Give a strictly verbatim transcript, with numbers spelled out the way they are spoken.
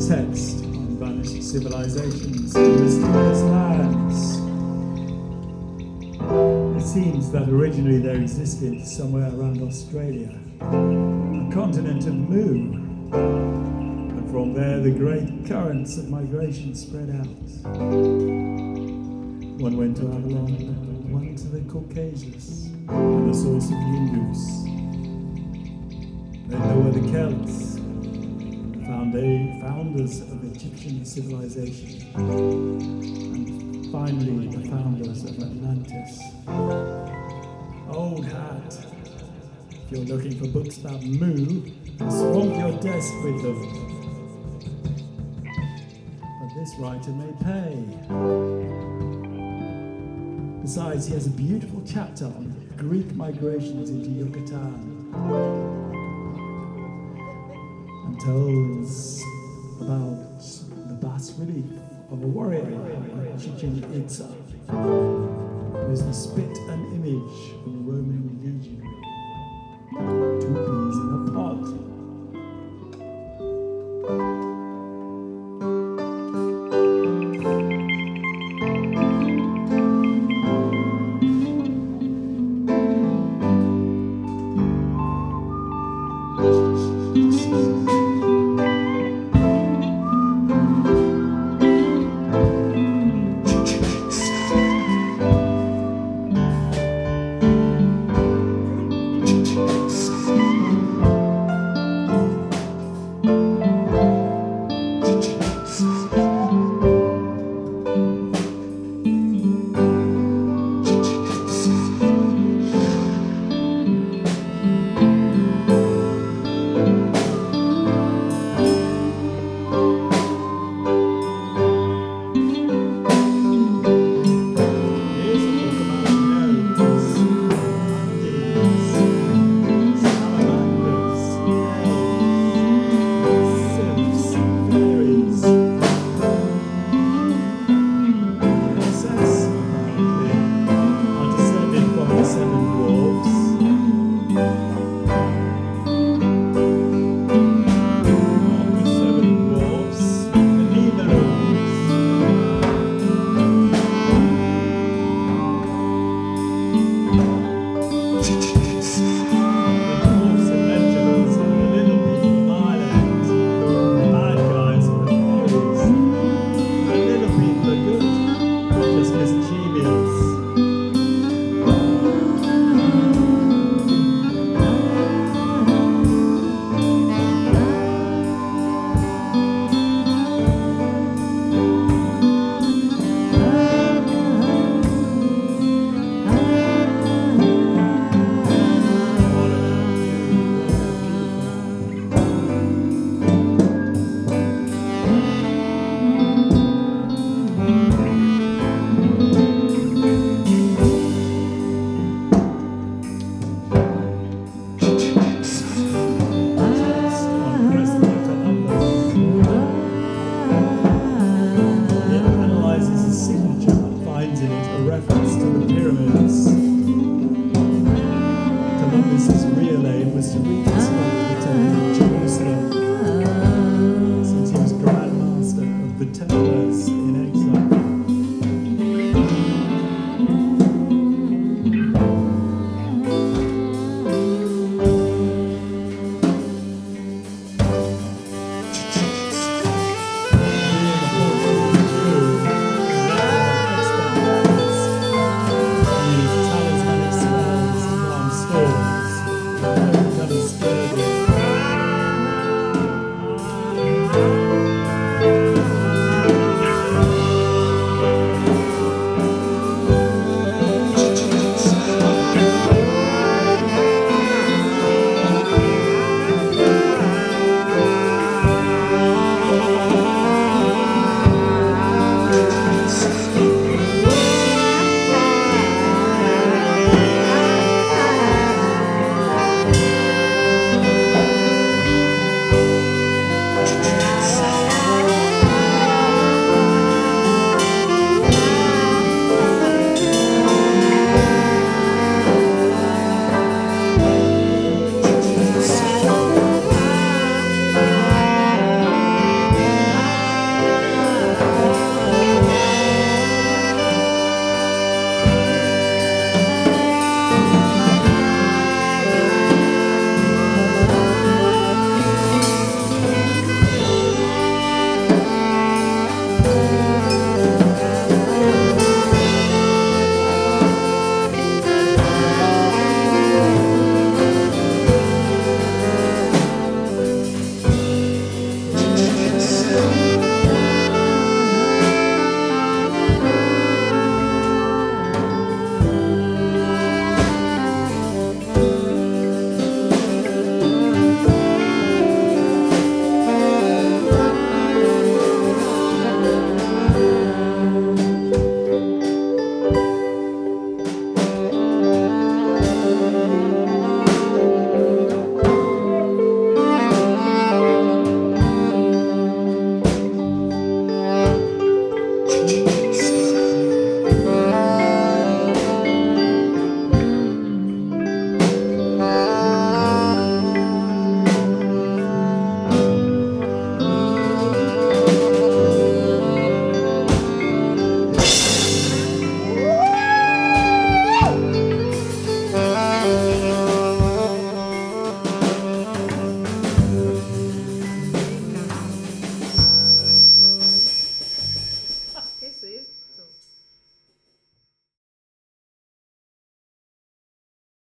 text on vanished civilizations and mysterious lands. It seems that originally there existed somewhere around Australia a continent of Mu, and from there the great currents of migration spread out. One went to Avalon, one to the Caucasus, and the source of the Indus. Then there were the Celts, founda- founders of Egyptian civilization, and finally the founders of Atlantis. Old hat. If you're looking for books about Mu, swamp your desk with them. But this writer may pay. Besides, he has a beautiful chapter on Greek migrations into Yucatan and tells about the bas-relief of a warrior at Chichen Itza, who is the spit and image of a Roman